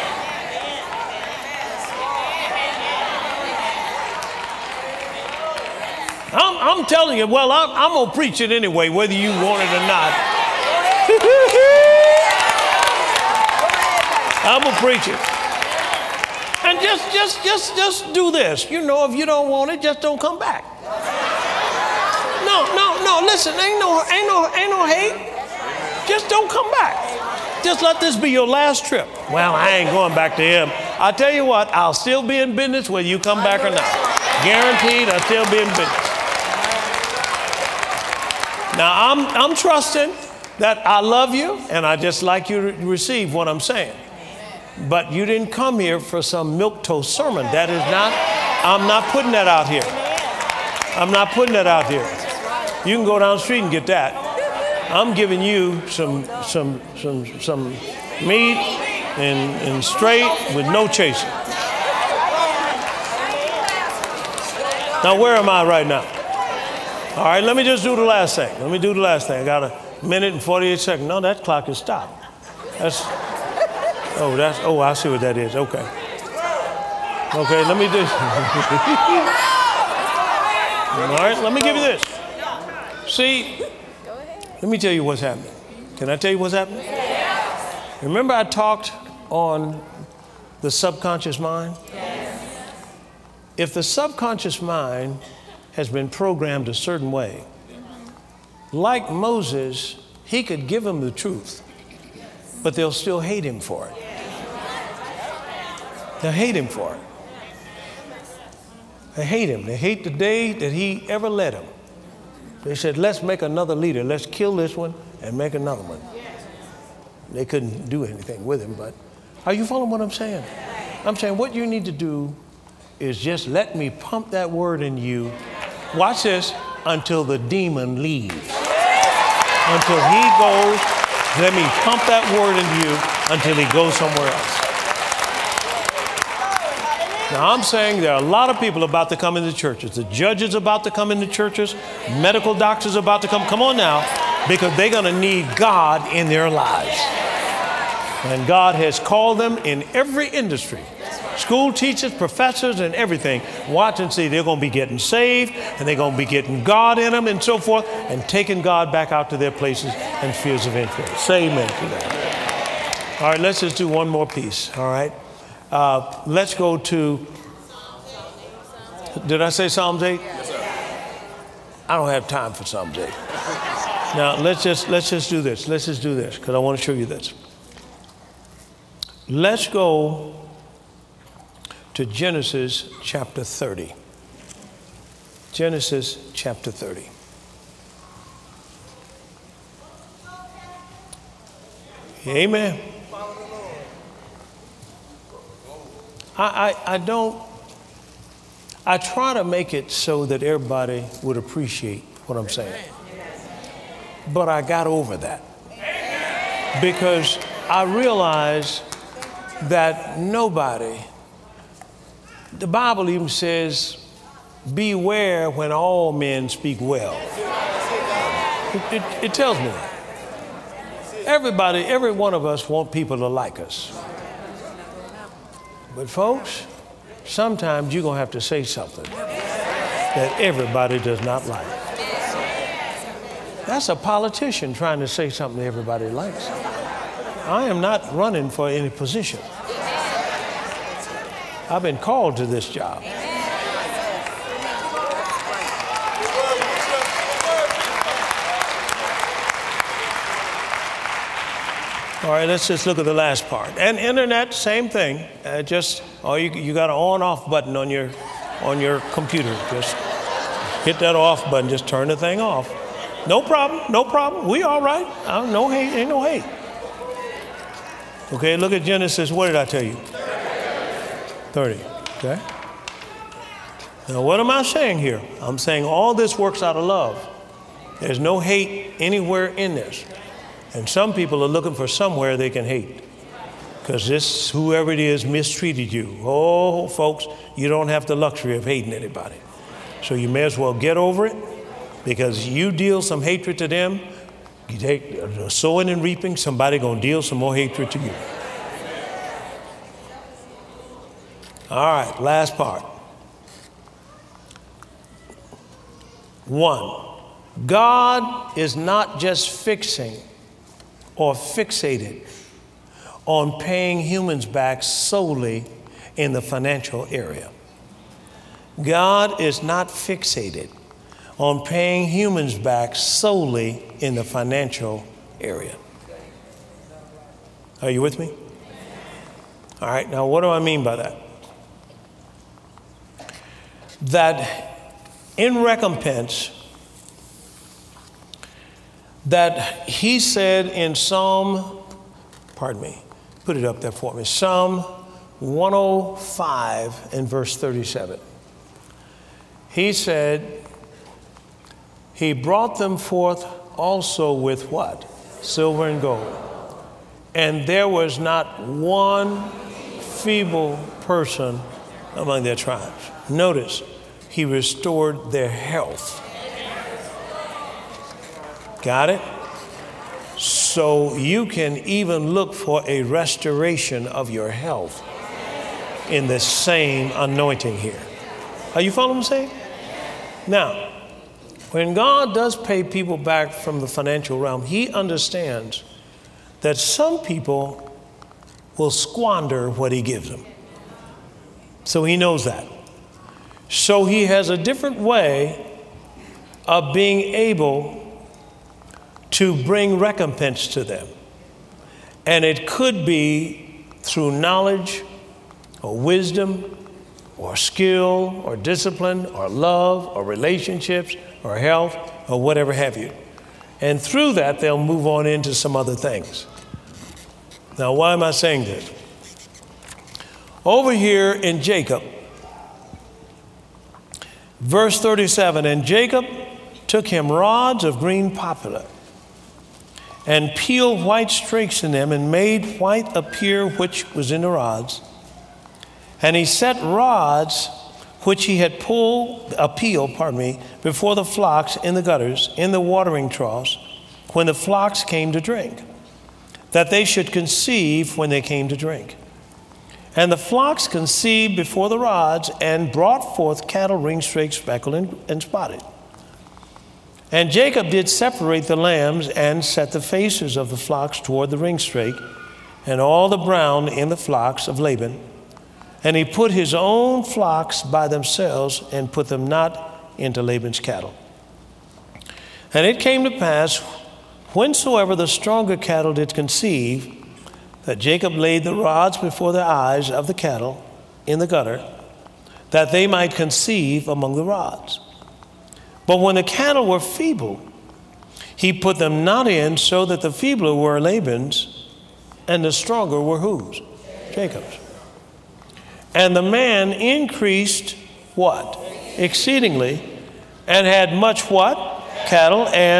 I'm, I'm telling you, well, I'm, I'm going to preach it anyway, whether you want it or not. I'm going to preach it. And just, just, just, just do this. You know, if you don't want it, just don't come back. No, no, no, listen, ain't no, ain't no, ain't no hate. Just don't come back. Just let this be your last trip. Well, I ain't going back to him. I tell you what, I'll still be in business whether you come back or not. Guaranteed, I'll still be in business. Now, I'm, I'm trusting that I love you and I just like you to receive what I'm saying. But you didn't come here for some milquetoast sermon. That is not, I'm not putting that out here. I'm not putting that out here. You can go down the street and get that. I'm giving you some, some, some, some meat and, and straight with no chasing. Now, where am I right now? All right, let me just do the last thing. Let me do the last thing. I got a minute and forty-eight seconds. No, that clock is stopped. That's, oh, that's, oh, I see what that is. Okay. Okay, let me do. All right, let me give you this. See, let me tell you what's happening. Can I tell you what's happening? Remember I talked on the subconscious mind? If the subconscious mind has been programmed a certain way, like Moses, he could give them the truth, but they'll still hate him for it. They'll hate him for it. They hate him. They hate the day that he ever led them. They said, let's make another leader. Let's kill this one and make another one. They couldn't do anything with him, but are you following what I'm saying? I'm saying what you need to do is just let me pump that word in you. Watch this until the demon leaves. Until he goes, let me pump that word in you until he goes somewhere else. Now, I'm saying there are a lot of people about to come into churches. The judges about to come into churches. Medical doctors about to come. Come on now, because they're going to need God in their lives. And God has called them in every industry. School teachers, professors, and everything. Watch and see. They're going to be getting saved, and they're going to be getting God in them and so forth, and taking God back out to their places and spheres of influence. Say amen to that. All right, let's just do one more piece. All right. Uh, let's go to, did I say Psalms eight? Yes, sir. I don't have time for Psalms eight. Now, let's just, let's just do this. Let's just do this, because I want to show you this. Let's go to Genesis chapter thirty. Genesis chapter thirty. Amen. I, I, I don't, I try to make it so that everybody would appreciate what I'm saying. but I got over that. Because I realized that nobody, the Bible even says, beware when all men speak well. It, it, it tells me that. Everybody, every one of us want people to like us. But folks, sometimes you're going to have to say something that everybody does not like. That's a politician trying to say something everybody likes. I am not running for any position. I've been called to this job. All right, let's just look at the last part. And internet, same thing. Uh, just, oh, you, you got an on-off button on your, on your computer. Just hit that off button. Just turn the thing off. No problem. No problem. We all right. Uh, no hate. Ain't no hate. Okay, look at Genesis. What did I tell you? thirty. Okay. Now, what am I saying here? I'm saying all this works out of love. There's no hate anywhere in this. And some people are looking for somewhere they can hate. Because this, whoever it is, mistreated you. Oh, folks, you don't have the luxury of hating anybody. So you may as well get over it, because you deal some hatred to them, you take uh, sowing and reaping, somebody going to deal some more hatred to you. All right, last part. One, God is not just fixing or fixated on paying humans back solely in the financial area. God is not fixated on paying humans back solely in the financial area. Are you with me? All right, now what do I mean by that? That in recompense, that he said in Psalm, pardon me, put it up there for me, Psalm one oh five and verse thirty-seven. He said, he brought them forth also with what? Silver and gold. And there was not one feeble person among their tribes. Notice, he restored their health. Got it? So you can even look for a restoration of your health in the same anointing here. Are you following what I'm saying? Now, when God does pay people back from the financial realm, he understands that some people will squander what he gives them. So he knows that. So he has a different way of being able to bring recompense to them. And it could be through knowledge or wisdom or skill or discipline or love or relationships or health or whatever have you. And through that, they'll move on into some other things. Now, why am I saying this? Over here in Jacob, verse thirty-seven, and Jacob took him rods of green poplar and peeled white streaks in them and made white appear which was in the rods. And he set rods which he had pulled, uh, peeled, pardon me, before the flocks in the gutters, in the watering troughs, when the flocks came to drink, that they should conceive when they came to drink. And the flocks conceived before the rods and brought forth cattle ring-streaked, speckled, and, and spotted. And Jacob did separate the lambs and set the faces of the flocks toward the ring-strake and all the brown in the flocks of Laban. And he put his own flocks by themselves and put them not into Laban's cattle. And it came to pass, whensoever the stronger cattle did conceive, that Jacob laid the rods before the eyes of the cattle in the gutter, that they might conceive among the rods. But when the cattle were feeble, he put them not in, so that the feebler were Laban's, and the stronger were whose? Jacob's. And the man increased what? Exceedingly, and had much what? Cattle and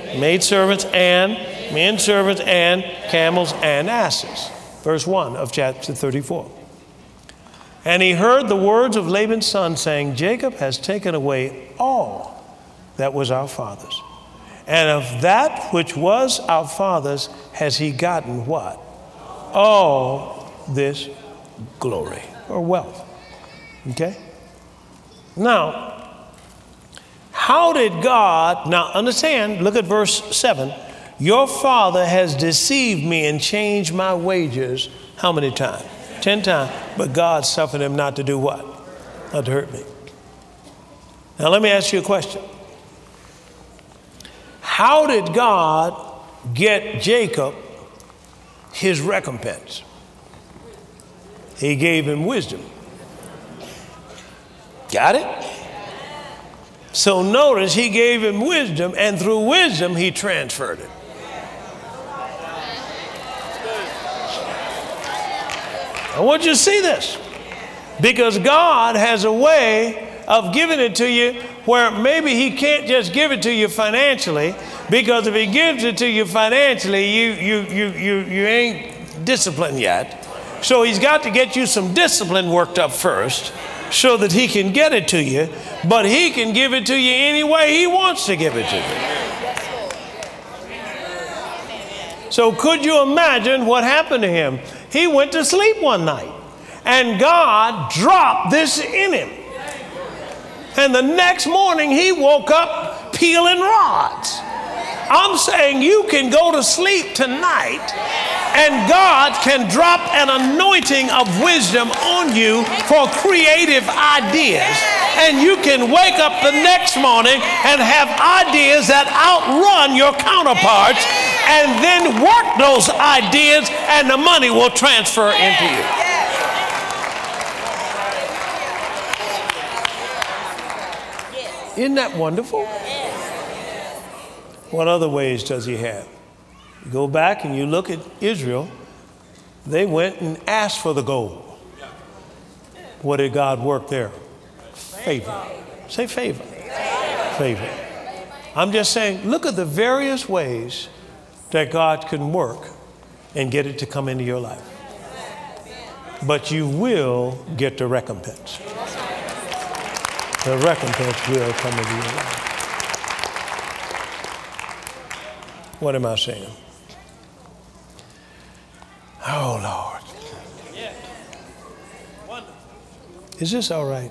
maidservants and men servants and camels and asses. Verse one of chapter thirty-four. And he heard the words of Laban's son saying, Jacob has taken away all that was our father's. And of that which was our father's has he gotten what? All this glory or wealth. Okay? Now, how did God, now understand, look at verse seven. Your father has deceived me and changed my wages how many times? Ten times. But God suffered him not to do what? Not to hurt me. Now let me ask you a question. How did God get Jacob his recompense? He gave him wisdom. Got it? So notice he gave him wisdom, and through wisdom he transferred it. I want you to see this, because God has a way of giving it to you where maybe he can't just give it to you financially, because if he gives it to you financially, you, you, you, you, you ain't disciplined yet. So he's got to get you some discipline worked up first so that he can get it to you, but he can give it to you any way he wants to give it to you. So could you imagine what happened to him? He went to sleep one night and God dropped this in him. And the next morning he woke up peeling rods. I'm saying you can go to sleep tonight and God can drop an anointing of wisdom on you for creative ideas. And you can wake up the next morning and have ideas that outrun your counterparts, and then work those ideas and the money will transfer into you. Isn't that wonderful? What other ways does he have? You go back and you look at Israel. They went and asked for the gold. What did God work there? Favor. Say favor. Favor. I'm just saying, look at the various ways that God can work and get it to come into your life. But you will get the recompense. The recompense will come into your life. What am I saying? Oh, Lord. Is this all right?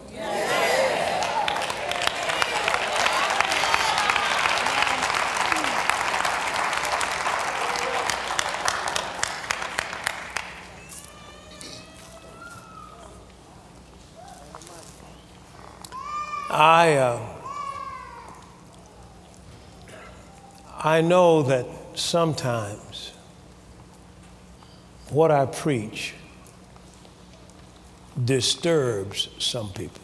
I, uh, I know that sometimes what I preach disturbs some people.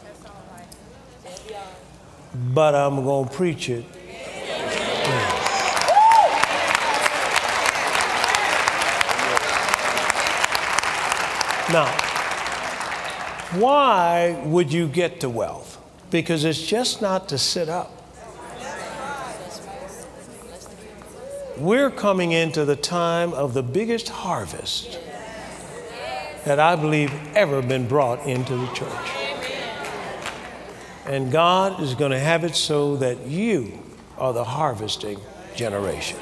But I'm going to preach it. Yeah. Now, why would you get to wealth? Because it's just not to sit up. We're coming into the time of the biggest harvest that I believe ever been brought into the church. And God is going to have it so that you are the harvesting generation.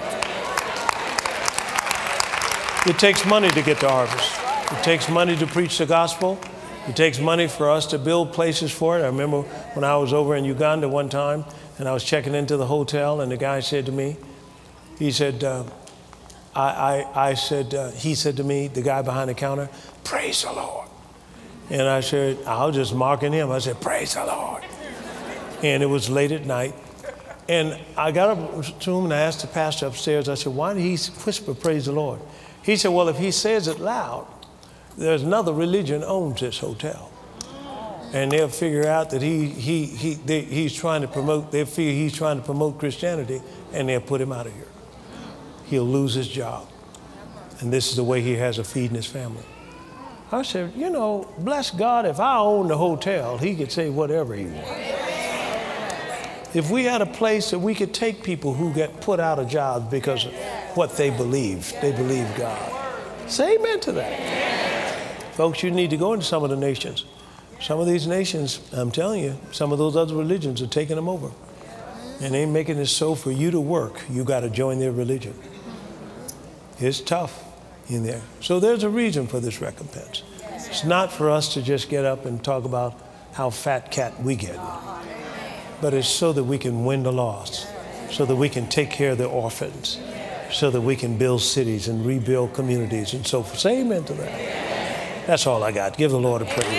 It takes money to get to harvest. It takes money to preach the gospel. It takes money for us to build places for it. I remember when I was over in Uganda one time and I was checking into the hotel, and the guy said to me, he said, uh, I, I, I said, uh, he said to me, the guy behind the counter, praise the Lord. And I said, I was just mocking him. I said, praise the Lord. And it was late at night. And I got up to him and I asked the pastor upstairs, I said, why did he whisper praise the Lord? He said, well, if he says it loud, there's another religion owns this hotel. And they'll figure out that he, he, he, they, he's trying to promote, they figure he's trying to promote Christianity, and they'll put him out of here. He'll lose his job. And this is the way he has of feeding his family. I said, you know, bless God, if I owned the hotel, he could say whatever he wants. If we had a place that we could take people who get put out of jobs because of what they believe, they believe God. Say amen to that. Folks, you need to go into some of the nations. Some of these nations, I'm telling you, some of those other religions are taking them over. And they ain't making it so for you to work, you got to join their religion. It's tough in there. So there's a reason for this recompense. It's not for us to just get up and talk about how fat cat we get, but it's so that we can win the lost, so that we can take care of the orphans, so that we can build cities and rebuild communities and so forth. Say amen to that. That's all I got. Give the Lord a praise.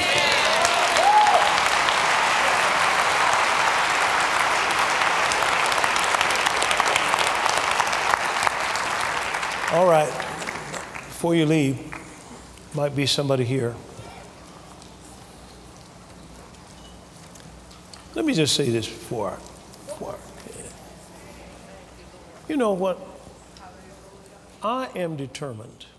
All right, before you leave, might be somebody here. Let me just say this before, before. You know what? I am determined